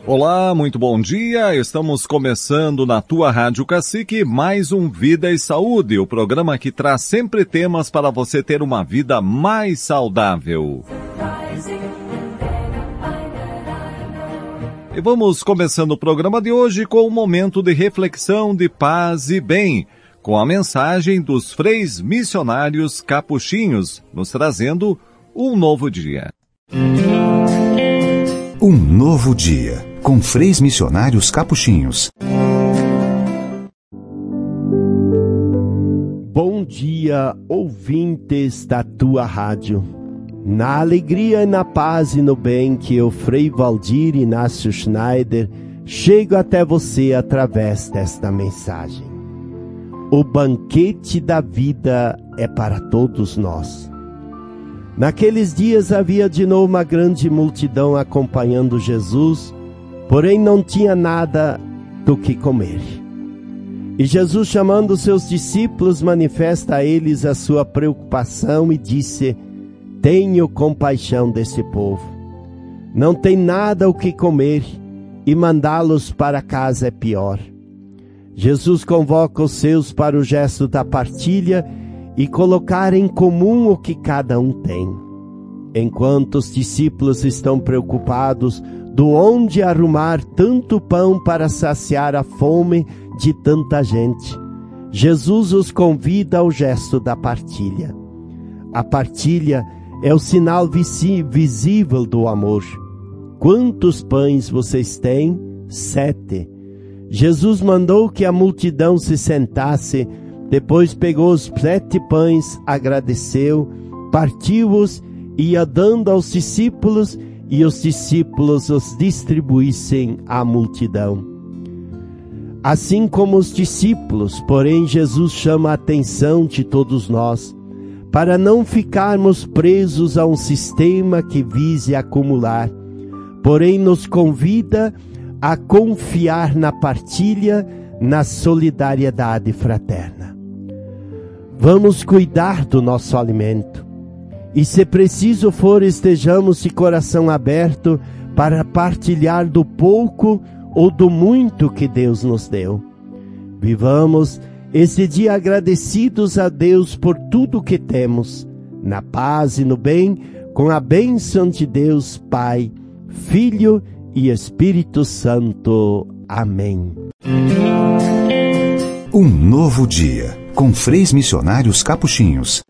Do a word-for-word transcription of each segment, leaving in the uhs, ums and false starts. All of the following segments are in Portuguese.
Olá, muito bom dia. Estamos começando na tua Rádio Cacique mais um Vida e Saúde, o programa que traz sempre temas para você ter uma vida mais saudável. E vamos começando o programa de hoje com um momento de reflexão de paz e bem, com a mensagem dos freis missionários capuchinhos, nos trazendo um novo dia. Um novo dia, com freis missionários capuchinhos. Bom dia, ouvintes da tua rádio. Na alegria e na paz e no bem que eu, Frei Valdir Inácio Schneider, chego até você através desta mensagem. O banquete da vida é para todos nós. Naqueles dias havia de novo uma grande multidão acompanhando Jesus, porém não tinha nada do que comer. E Jesus, chamando seus discípulos, manifesta a eles a sua preocupação e disse: tenho compaixão desse povo. Não tem nada o que comer, e mandá-los para casa é pior. Jesus convoca os seus para o gesto da partilha e colocar em comum o que cada um tem. Enquanto os discípulos estão preocupados do onde arrumar tanto pão para saciar a fome de tanta gente, Jesus os convida ao gesto da partilha. A partilha é o sinal visível do amor. Quantos pães vocês têm? Sete. Jesus mandou que a multidão se sentasse. Depois pegou os sete pães, agradeceu, partiu-os e ia dando aos discípulos, e os discípulos os distribuíssem à multidão. Assim como os discípulos, porém, Jesus chama a atenção de todos nós, para não ficarmos presos a um sistema que vise acumular, porém nos convida a confiar na partilha, na solidariedade fraterna. Vamos cuidar do nosso alimento. E se preciso for, estejamos de coração aberto para partilhar do pouco ou do muito que Deus nos deu. Vivamos esse dia agradecidos a Deus por tudo que temos, na paz e no bem, com a bênção de Deus, Pai, Filho e Espírito Santo. Amém. Um novo dia, com freis missionários capuchinhos.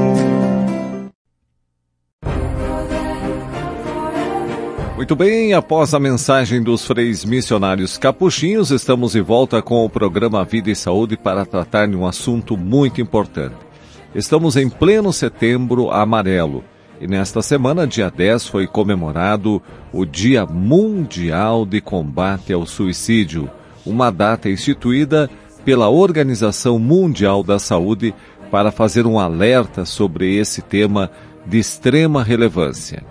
Muito bem, após a mensagem dos freis missionários capuchinhos, estamos de volta com o programa Vida e Saúde para tratar de um assunto muito importante. Estamos em pleno setembro amarelo e nesta semana, dia dez, foi comemorado o Dia Mundial de Combate ao Suicídio, uma data instituída pela Organização Mundial da Saúde para fazer um alerta sobre esse tema de extrema relevância.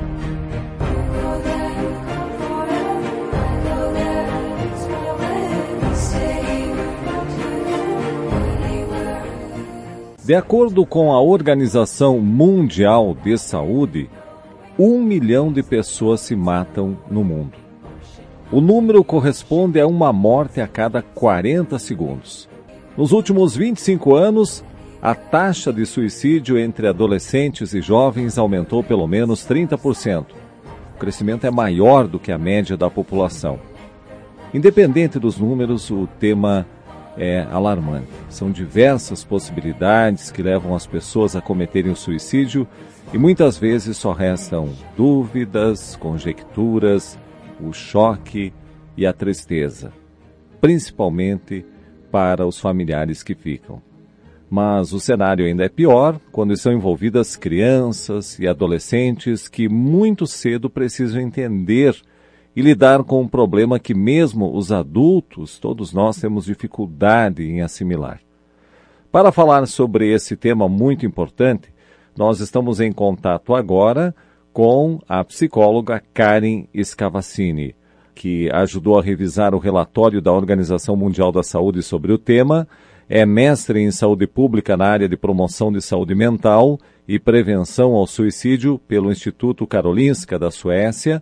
De acordo com a Organização Mundial de Saúde, um milhão de pessoas se matam no mundo. O número corresponde a uma morte a cada quarenta segundos. Nos últimos vinte e cinco anos, a taxa de suicídio entre adolescentes e jovens aumentou pelo menos trinta por cento. O crescimento é maior do que a média da população. Independente dos números, o tema é alarmante. São diversas possibilidades que levam as pessoas a cometerem o suicídio e muitas vezes só restam dúvidas, conjecturas, o choque e a tristeza, principalmente para os familiares que ficam. Mas o cenário ainda é pior quando estão envolvidas crianças e adolescentes que muito cedo precisam entender e lidar com um problema que mesmo os adultos, todos nós temos dificuldade em assimilar. Para falar sobre esse tema muito importante, nós estamos em contato agora com a psicóloga Karen Scavacini, que ajudou a revisar o relatório da Organização Mundial da Saúde sobre o tema, é mestre em saúde pública na área de promoção de saúde mental e prevenção ao suicídio pelo Instituto Karolinska da Suécia,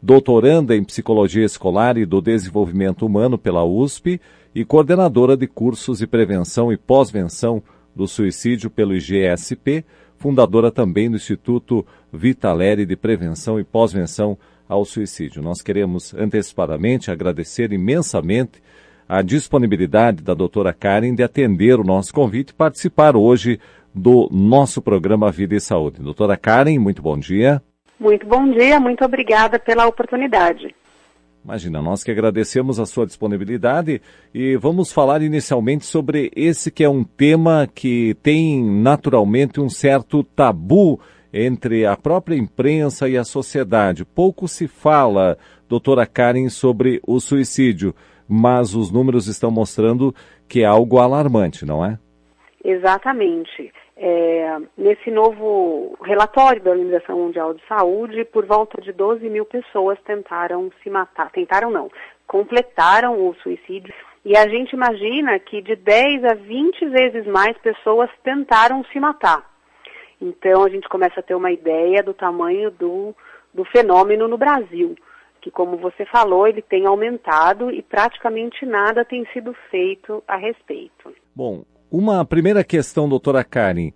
doutoranda em Psicologia Escolar e do Desenvolvimento Humano pela U S P e coordenadora de cursos de prevenção e pós-venção do suicídio pelo I G S P, fundadora também do Instituto Vitaleri de Prevenção e Pós-Venção ao Suicídio. Nós queremos antecipadamente agradecer imensamente a disponibilidade da doutora Karen de atender o nosso convite e participar hoje do nosso programa Vida e Saúde. Doutora Karen, muito bom dia. Muito bom dia, muito obrigada pela oportunidade. Imagina, nós que agradecemos a sua disponibilidade e vamos falar inicialmente sobre esse que é um tema que tem naturalmente um certo tabu entre a própria imprensa e a sociedade. Pouco se fala, doutora Karen, sobre o suicídio, mas os números estão mostrando que é algo alarmante, não é? Exatamente. É, nesse novo relatório da Organização Mundial de Saúde, por volta de doze mil pessoas tentaram se matar. Tentaram não, completaram o suicídio. E a gente imagina que de dez a vinte vezes mais pessoas tentaram se matar. Então a gente começa a ter uma ideia do tamanho do, do fenômeno no Brasil, que, como você falou, ele tem aumentado e praticamente nada tem sido feito a respeito. Bom, uma primeira questão, doutora Karen,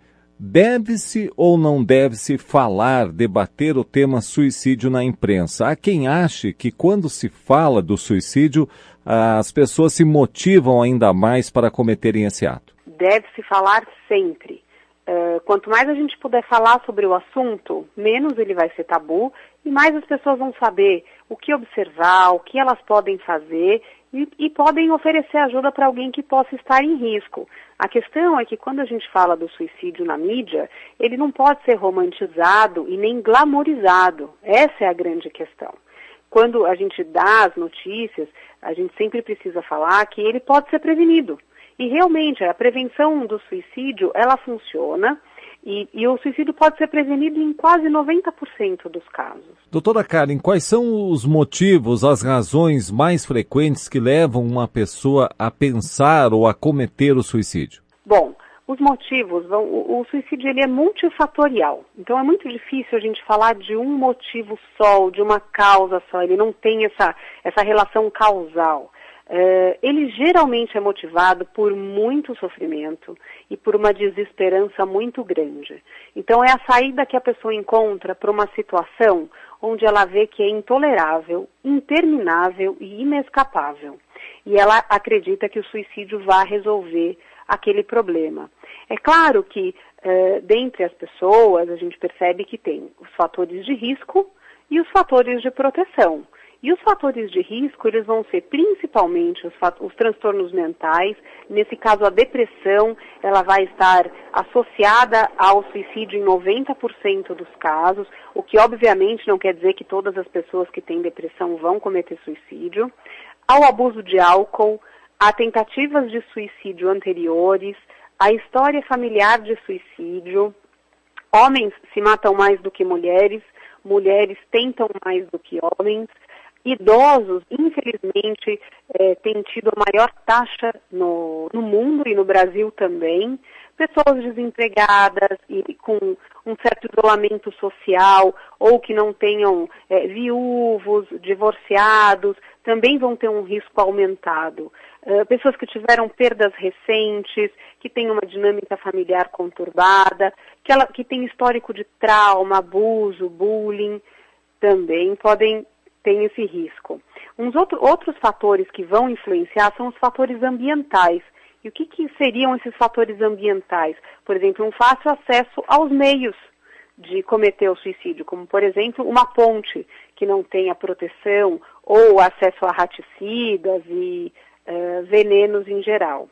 deve-se ou não deve-se falar, debater o tema suicídio na imprensa? Há quem ache que quando se fala do suicídio, as pessoas se motivam ainda mais para cometerem esse ato. Deve-se falar sempre. Uh, quanto mais a gente puder falar sobre o assunto, menos ele vai ser tabu e mais as pessoas vão saber o que observar, o que elas podem fazer e, e podem oferecer ajuda para alguém que possa estar em risco. A questão é que quando a gente fala do suicídio na mídia, ele não pode ser romantizado e nem glamorizado. Essa é a grande questão. Quando a gente dá as notícias, a gente sempre precisa falar que ele pode ser prevenido. E realmente, a prevenção do suicídio, ela funciona e, e o suicídio pode ser prevenido em quase noventa por cento dos casos. Doutora Karen, quais são os motivos, as razões mais frequentes que levam uma pessoa a pensar ou a cometer o suicídio? Bom, os motivos, vão, o, o suicídio ele é multifatorial. Então é muito difícil a gente falar de um motivo só, de uma causa só. Ele não tem essa, essa relação causal. Uh, ele geralmente é motivado por muito sofrimento e por uma desesperança muito grande. Então é a saída que a pessoa encontra para uma situação onde ela vê que é intolerável, interminável e inescapável. E ela acredita que o suicídio vai resolver aquele problema. É claro que uh, dentre as pessoas a gente percebe que tem os fatores de risco e os fatores de proteção. E os fatores de risco, eles vão ser principalmente os, os transtornos mentais. Nesse caso, a depressão, ela vai estar associada ao suicídio em noventa por cento dos casos, o que obviamente não quer dizer que todas as pessoas que têm depressão vão cometer suicídio. Ao abuso de álcool, a tentativas de suicídio anteriores, a história familiar de suicídio, homens se matam mais do que mulheres, mulheres tentam mais do que homens. Idosos, infelizmente, é, têm tido a maior taxa no, no mundo e no Brasil também. Pessoas desempregadas e com um certo isolamento social ou que não tenham é, viúvos, divorciados, também vão ter um risco aumentado. Uh, pessoas que tiveram perdas recentes, que têm uma dinâmica familiar conturbada, que, ela, que têm histórico de trauma, abuso, bullying, também podem tem esse risco. Uns outro, outros fatores que vão influenciar são os fatores ambientais. E o que, que seriam esses fatores ambientais? Por exemplo, um fácil acesso aos meios de cometer o suicídio, como, por exemplo, uma ponte que não tenha proteção ou acesso a raticidas e uh, venenos em geral.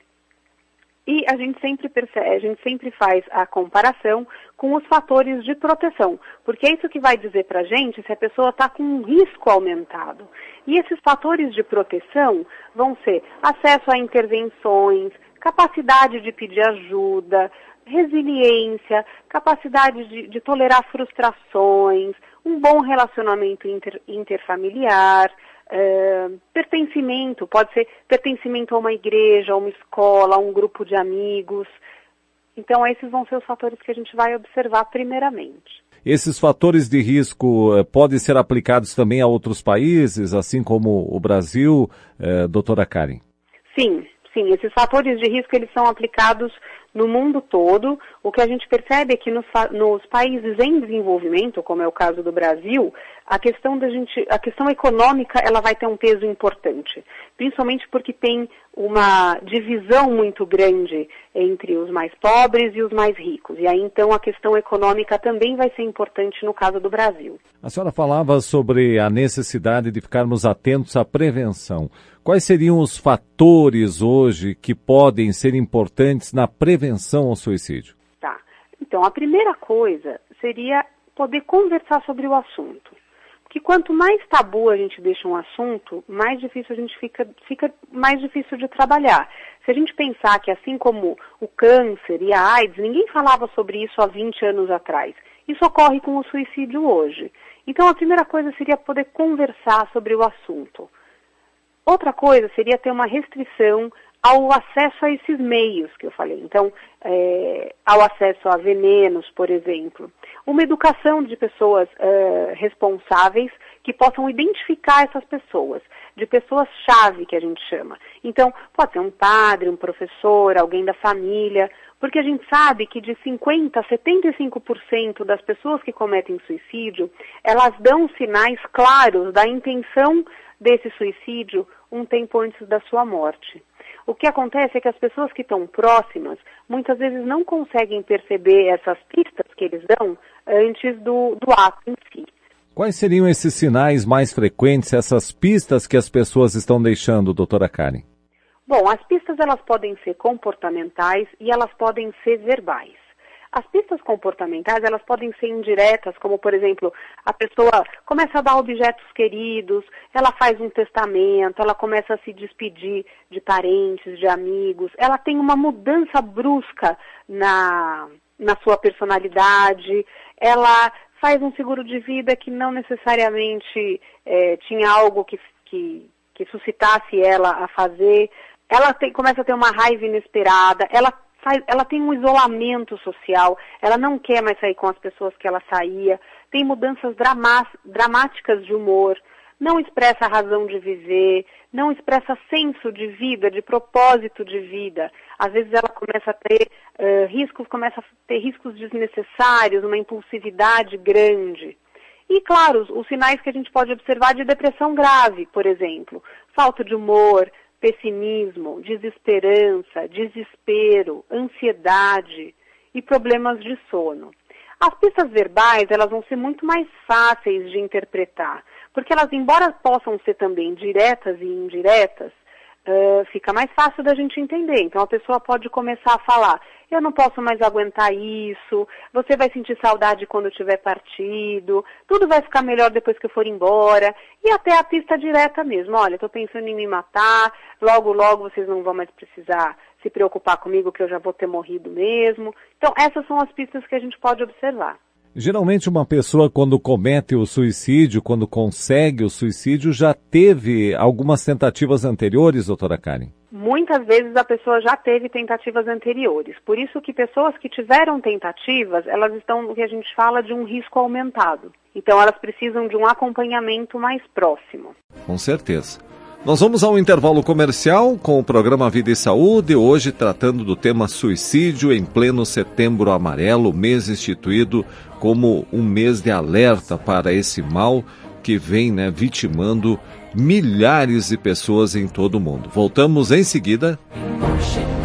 E a gente sempre percebe, a gente sempre faz a comparação com os fatores de proteção, porque é isso que vai dizer para a gente se a pessoa está com um risco aumentado. E esses fatores de proteção vão ser acesso a intervenções, capacidade de pedir ajuda, resiliência, capacidade de, de tolerar frustrações, um bom relacionamento inter, interfamiliar, Uh, pertencimento, pode ser pertencimento a uma igreja, a uma escola, a um grupo de amigos. Então esses vão ser os fatores que a gente vai observar primeiramente. Esses fatores de risco eh, podem ser aplicados também a outros países, assim como o Brasil, eh, doutora Karen? Sim, sim. Esses fatores de risco eles são aplicados no mundo todo. O que a gente percebe é que nos, nos países em desenvolvimento, como é o caso do Brasil, a questão da gente, a questão econômica, ela vai ter um peso importante, principalmente porque tem uma divisão muito grande entre os mais pobres e os mais ricos. E aí, então, a questão econômica também vai ser importante no caso do Brasil. A senhora falava sobre a necessidade de ficarmos atentos à prevenção. Quais seriam os fatores hoje que podem ser importantes na prevenção ao suicídio? Tá. Então, a primeira coisa seria poder conversar sobre o assunto. Porque quanto mais tabu a gente deixa um assunto, mais difícil a gente fica, fica mais difícil de trabalhar. Se a gente pensar que assim como o câncer e a AIDS, ninguém falava sobre isso há vinte anos atrás. Isso ocorre com o suicídio hoje. Então a primeira coisa seria poder conversar sobre o assunto. Outra coisa seria ter uma restrição ao acesso a esses meios que eu falei. Então, é, ao acesso a venenos, por exemplo. Uma educação de pessoas é, responsáveis que possam identificar essas pessoas, de pessoas-chave que a gente chama. Então, pode ser um padre, um professor, alguém da família, porque a gente sabe que de cinquenta por cento a setenta e cinco por cento das pessoas que cometem suicídio, elas dão sinais claros da intenção desse suicídio um tempo antes da sua morte. O que acontece é que as pessoas que estão próximas, muitas vezes não conseguem perceber essas pistas que eles dão antes do, do ato em si. Quais seriam esses sinais mais frequentes, essas pistas que as pessoas estão deixando, doutora Karen? Bom, as pistas elas podem ser comportamentais e elas podem ser verbais. As pistas comportamentais, elas podem ser indiretas, como, por exemplo, a pessoa começa a dar objetos queridos, ela faz um testamento, ela começa a se despedir de parentes, de amigos, ela tem uma mudança brusca na, na sua personalidade, ela faz um seguro de vida que não necessariamente é, tinha algo que, que, que suscitasse ela a fazer, ela tem, começa a ter uma raiva inesperada, ela ela tem um isolamento social, ela não quer mais sair com as pessoas que ela saía, tem mudanças drama- dramáticas de humor, não expressa razão de viver, não expressa senso de vida, de propósito de vida. Às vezes ela começa a ter uh, riscos, começa a ter riscos desnecessários, uma impulsividade grande. E, claro, os, os sinais que a gente pode observar de depressão grave, por exemplo, falta de humor, pessimismo, desesperança, desespero, ansiedade e problemas de sono. As pistas verbais, elas vão ser muito mais fáceis de interpretar, porque elas, embora possam ser também diretas e indiretas, uh, fica mais fácil da gente entender. Então a pessoa pode começar a falar, eu não posso mais aguentar isso, você vai sentir saudade quando tiver partido, tudo vai ficar melhor depois que eu for embora, e até a pista direta mesmo, olha, estou pensando em me matar, logo, logo vocês não vão mais precisar se preocupar comigo que eu já vou ter morrido mesmo. Então essas são as pistas que a gente pode observar. Geralmente uma pessoa quando comete o suicídio, quando consegue o suicídio, já teve algumas tentativas anteriores, doutora Karen? Muitas vezes a pessoa já teve tentativas anteriores. Por isso que pessoas que tiveram tentativas, elas estão no que a gente fala de um risco aumentado. Então elas precisam de um acompanhamento mais próximo. Com certeza. Nós vamos ao intervalo comercial com o programa Vida e Saúde, hoje tratando do tema suicídio em pleno Setembro Amarelo, mês instituído como um mês de alerta para esse mal que vem, né, vitimando milhares de pessoas em todo o mundo. Voltamos em seguida.